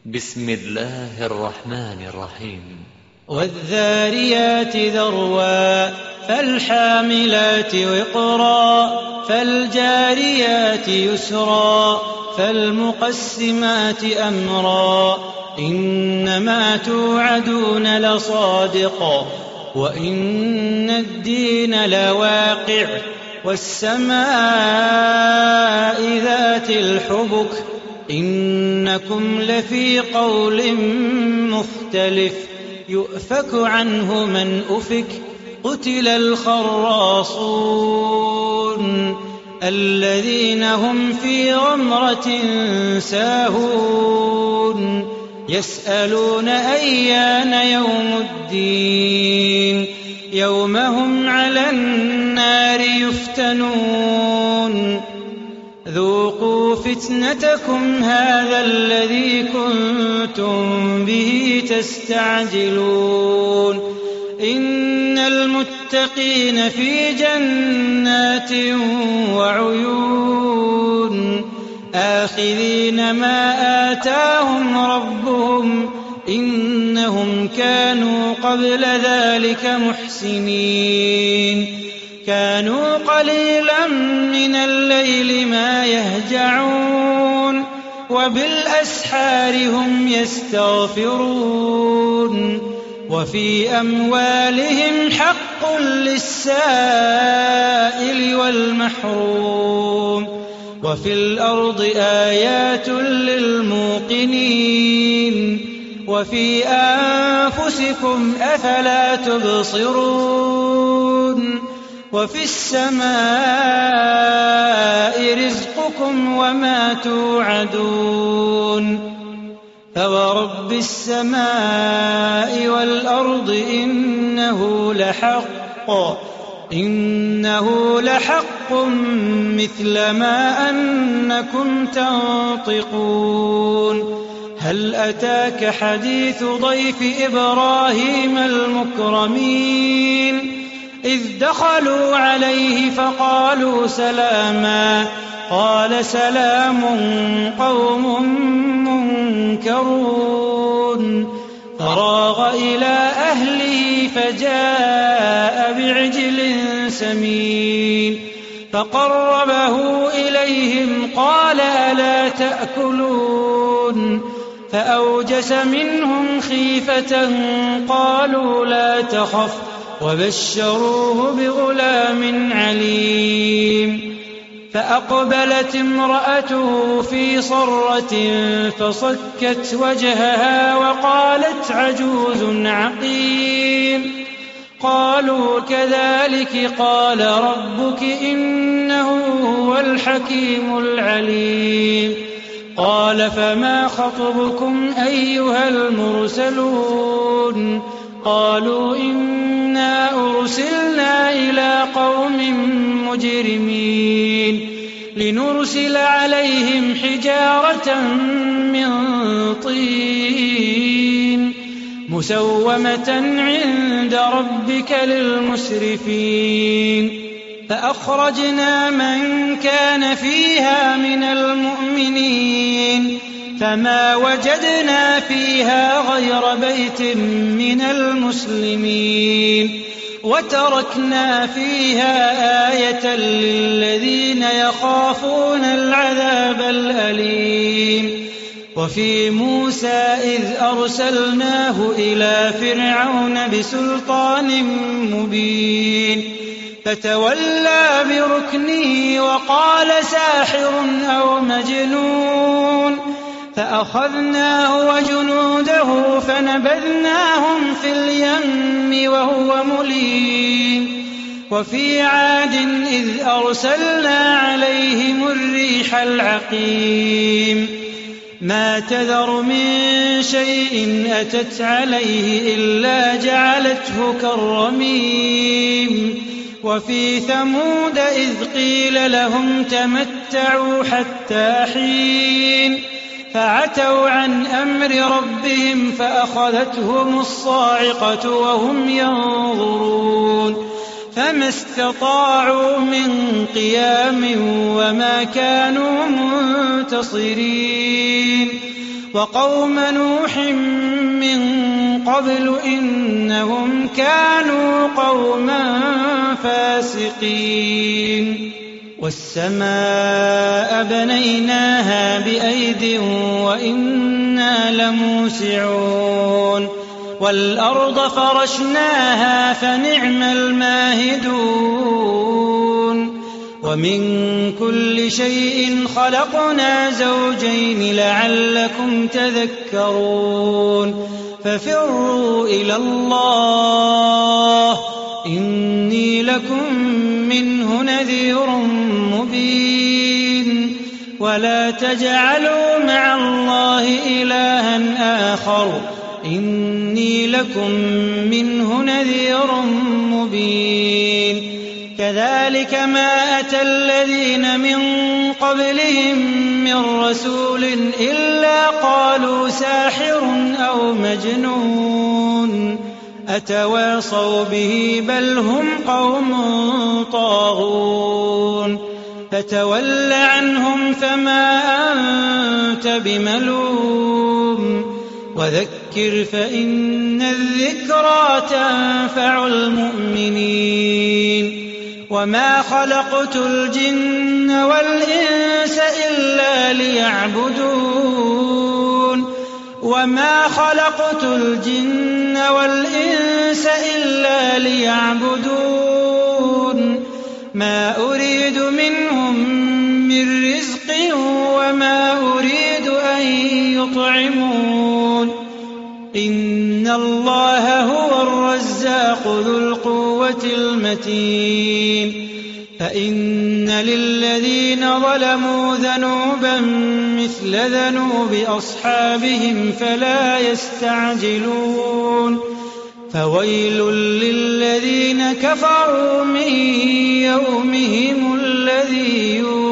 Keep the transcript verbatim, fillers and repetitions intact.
بسم الله الرحمن الرحيم. والذاريات ذروا فالحاملات وقرا فالجاريات يسرا فالمقسمات أمرا إنما توعدون لصادق وإن الدين لواقع والسماء ذات الحبك إنكم لفي قول مختلف يؤفك عنه من أفك قتل الخراصون الذين هم في غمرة ساهون يسألون أيان يوم الدين يوم هم على النار يفتنون ذوقوا فتنتكم هذا الذي كنتم به تستعجلون إن المتقين في جنات وعيون آخذين ما آتاهم ربهم إنهم كانوا قبل ذلك محسنين كانوا قليلا من الليل ما يهجعون وبالأسحار هم يستغفرون وفي أموالهم حق للسائل والمحروم وفي الأرض آيات للموقنين وفي أنفسكم أفلا تبصرون وفي السماء رزقكم وما توعدون فورب السماء والأرض إنه لحق إنه لحق مثل ما أنكم تنطقون هل أتاك حديث ضيف إبراهيم المكرمين إذ دخلوا عليه فقالوا سلاما قال سلام قوم منكرون فراغ إلى أهله فجاء بعجل سمين فقربه إليهم قال ألا تأكلون فأوجس منهم خيفة قالوا لا تخف وبشروه بغلام عليم فأقبلت امرأته في صرة فصكت وجهها وقالت عجوز عقيم قالوا كذلك قال ربك إنه هو الحكيم العليم قال فما خطبكم أيها المرسلون قالوا إنا أرسلنا إلى قوم مجرمين لنرسل عليهم حجارة من طين مسومة عند ربك للمسرفين فأخرجنا من كان فيها من المؤمنين فما وجدنا فيها غير بيت من المسلمين وتركنا فيها آية للذين يخافون العذاب الأليم وفي موسى إذ أرسلناه إلى فرعون بسلطان مبين فتولى بركنه وقال ساحر أو مجنون فأخذناه وجنوده فنبذناهم في اليم وهو مليم وفي عاد إذ أرسلنا عليهم الريح العقيم ما تذر من شيء أتت عليه إلا جعلته كالرميم وفي ثمود إذ قيل لهم تمتعوا حتى حين فعتوا عن أمر ربهم فأخذتهم الصاعقة وهم ينظرون فما استطاعوا من قيام وما كانوا منتصرين وقوم نوح من قبل إنهم كانوا قوما فاسقين والسماء بنيناها بأيد وإنا لموسعون والأرض فرشناها فنعم الماهدون ومن كل شيء خلقنا زوجين لعلكم تذكرون ففروا إلى الله إني لكم منه نذير مبين ولا تجعلوا مع الله إلها آخر إني لكم منه نذير مبين كذلك ما أتى الذين من قبلهم من رسول إلا قالوا ساحر أو مجنون أتواصوا به بل هم قوم طاغون فتول عنهم فما أنت بملوم وذكر فإن الذكرى تنفع المؤمنين وما خلقت الجن والإنس إلا ليعبدون وما خلقت الجن والإنس إلا ليعبدون ما أريد منهم من رزق وما أريد أن يطعمون إن الله هو الرزاق ذو القوة المتين فإن للذين ظلموا ذنوبا مثل ذنوب أصحابهم فلا يستعجلون فويل للذين كفروا من يومهم الذي يوعدون